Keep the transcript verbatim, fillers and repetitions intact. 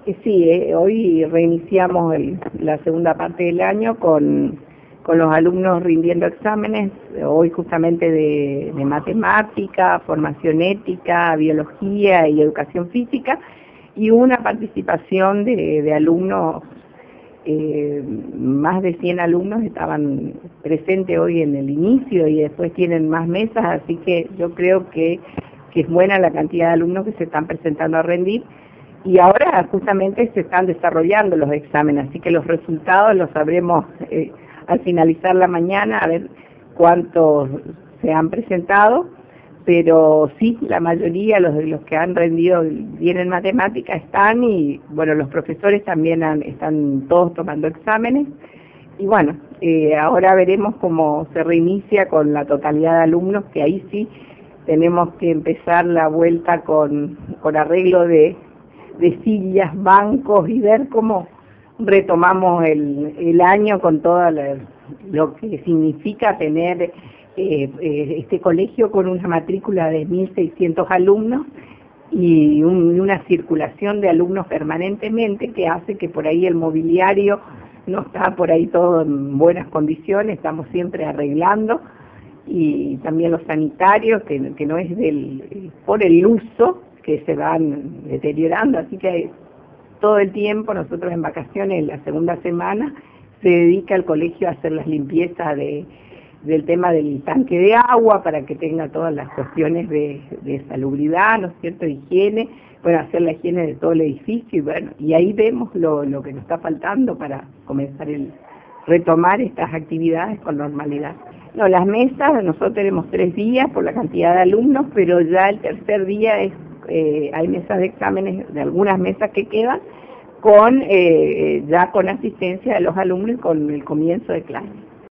Eh, Sí, eh, hoy reiniciamos el- la segunda parte del año con, con los alumnos rindiendo exámenes, eh, hoy justamente de, de matemática, formación ética, biología y educación física, y una participación de, de alumnos, eh, más de cien alumnos estaban presentes hoy en el inicio y después tienen más mesas, así que yo creo que, que es buena la cantidad de alumnos que se están presentando a rendir. Y ahora justamente se están desarrollando los exámenes, así que los resultados los sabremos eh, al finalizar la mañana, a ver cuántos se han presentado, pero sí, la mayoría, los de los que han rendido bien en matemática están, y bueno, los profesores también han, están todos tomando exámenes, y bueno, eh, ahora veremos cómo se reinicia con la totalidad de alumnos, que ahí sí tenemos que empezar la vuelta con, con arreglo de de sillas, bancos, y ver cómo retomamos el, el año con todo la, lo que significa tener eh, eh, este colegio con una matrícula de mil seiscientos alumnos y un, una circulación de alumnos permanentemente, que hace que por ahí el mobiliario no está por ahí todo en buenas condiciones, estamos siempre arreglando, y también los sanitarios, que, que no es del por el uso, que se van deteriorando, así que todo el tiempo nosotros en vacaciones, la segunda semana, se dedica el colegio a hacer las limpiezas de, del tema del tanque de agua, para que tenga todas las cuestiones de, de salubridad, ¿no es cierto?, higiene, bueno, hacer la higiene de todo el edificio, y bueno, y ahí vemos lo, lo que nos está faltando para comenzar el retomar estas actividades con normalidad. No, las mesas, nosotros tenemos tres días por la cantidad de alumnos, pero ya el tercer día es Eh, hay mesas de exámenes, de algunas mesas que quedan, con eh, ya con asistencia de los alumnos y con el comienzo de clase.